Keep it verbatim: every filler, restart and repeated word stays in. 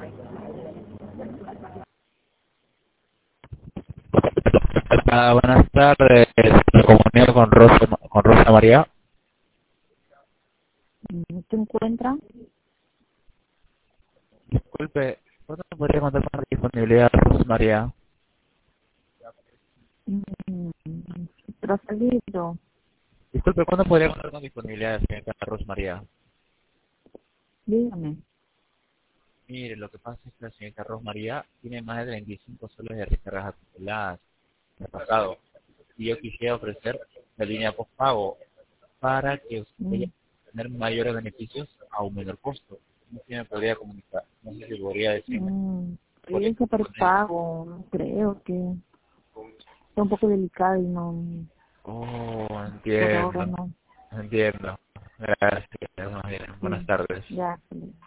Ah, buenas tardes, me comunico con Rosa, con Rosa María. ¿No se encuentra? Disculpe, ¿cuándo me podría contar con la disponibilidad de Rosa María? Mm, Pero ha salido. Disculpe, ¿cuándo podría contar con disponibilidad de señorita Rosa María? Dígame. Mire, lo que pasa es que la señorita Rosa María tiene más de veinticinco soles de recargas acumuladas en el pasado. Y yo quisiera ofrecer la línea postpago para que usted Mm, vaya a tener mayores beneficios a un menor costo. No sé si me podría comunicar, no sé si podría decirme. mm, Podría Ese con ella. prepago, no creo que está un poco delicado y no, Oh, por ahora entiendo, no. entiendo. Gracias, muy bien. Buenas Sí, tardes. ya.